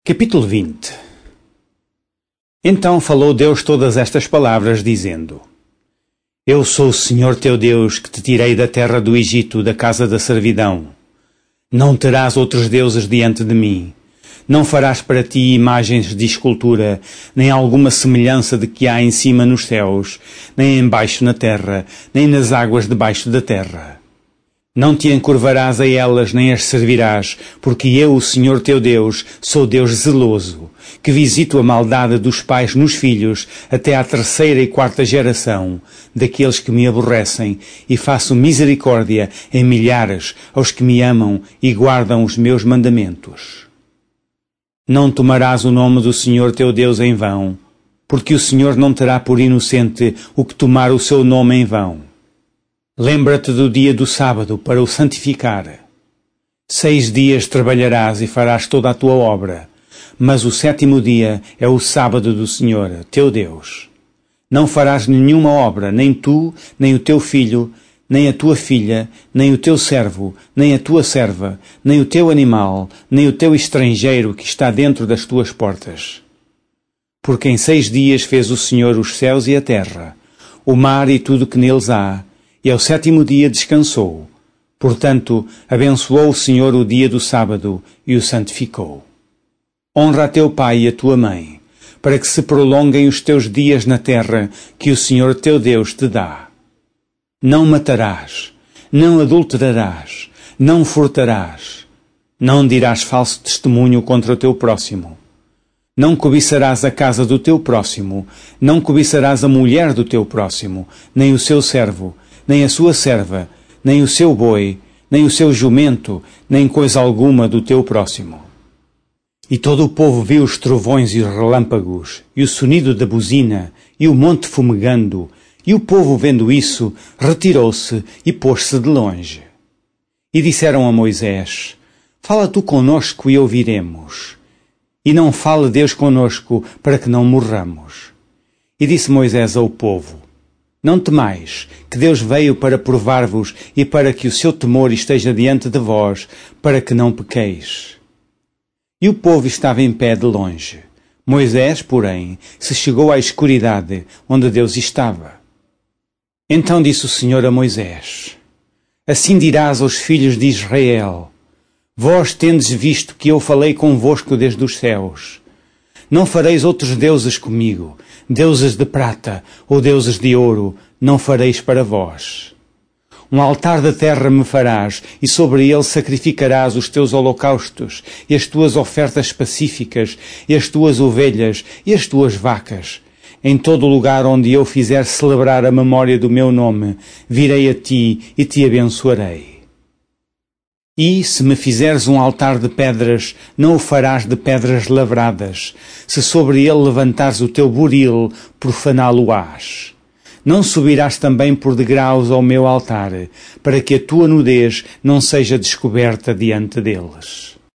Capítulo 20. Então falou Deus todas estas palavras, dizendo: Eu sou o Senhor teu Deus, que te tirei da terra do Egito, da casa da servidão. Não terás outros deuses diante de mim. Não farás para ti imagens de escultura, nem alguma semelhança de que há em cima nos céus, nem embaixo na terra, nem nas águas debaixo da terra. Não te encurvarás a elas, nem as servirás, porque eu, o Senhor teu Deus, sou Deus zeloso, que visito a maldade dos pais nos filhos, até à terceira e quarta geração, daqueles que me aborrecem, e faço misericórdia em milhares aos que me amam e guardam os meus mandamentos. Não tomarás o nome do Senhor teu Deus em vão, porque o Senhor não terá por inocente o que tomar o seu nome em vão. Lembra-te do dia do sábado para o santificar. 6 dias trabalharás e farás toda a tua obra, mas o 7º dia é o sábado do Senhor, teu Deus. Não farás nenhuma obra, nem tu, nem o teu filho, nem a tua filha, nem o teu servo, nem a tua serva, nem o teu animal, nem o teu estrangeiro que está dentro das tuas portas. Porque em 6 dias fez o Senhor os céus e a terra, o mar e tudo que neles há, e ao 7º dia descansou. Portanto, abençoou o Senhor o dia do sábado e o santificou. Honra a teu pai e a tua mãe, para que se prolonguem os teus dias na terra que o Senhor teu Deus te dá. Não matarás, não adulterarás, não furtarás, não dirás falso testemunho contra o teu próximo. Não cobiçarás a casa do teu próximo, não cobiçarás a mulher do teu próximo, nem o seu servo, nem a sua serva, nem o seu boi, nem o seu jumento, nem coisa alguma do teu próximo. E todo o povo viu os trovões e os relâmpagos, e o sonido da buzina, e o monte fumegando, e o povo, vendo isso, retirou-se e pôs-se de longe. E disseram a Moisés: Fala tu conosco e ouviremos. E não fale Deus conosco, para que não morramos. E disse Moisés ao povo: Não temais, que Deus veio para provar-vos e para que o seu temor esteja diante de vós, para que não pequeis. E o povo estava em pé de longe. Moisés, porém, se chegou à escuridade, onde Deus estava. Então disse o Senhor a Moisés: Assim dirás aos filhos de Israel: Vós tendes visto que eu falei convosco desde os céus. Não fareis outros deuses comigo, deuses de prata ou deuses de ouro, não fareis para vós. Um altar de terra me farás, e sobre ele sacrificarás os teus holocaustos, e as tuas ofertas pacíficas, e as tuas ovelhas, e as tuas vacas. Em todo lugar onde eu fizer celebrar a memória do meu nome, virei a ti e te abençoarei. E, se me fizeres um altar de pedras, não o farás de pedras lavradas. Se sobre ele levantares o teu buril, profaná-lo-ás. Não subirás também por degraus ao meu altar, para que a tua nudez não seja descoberta diante deles.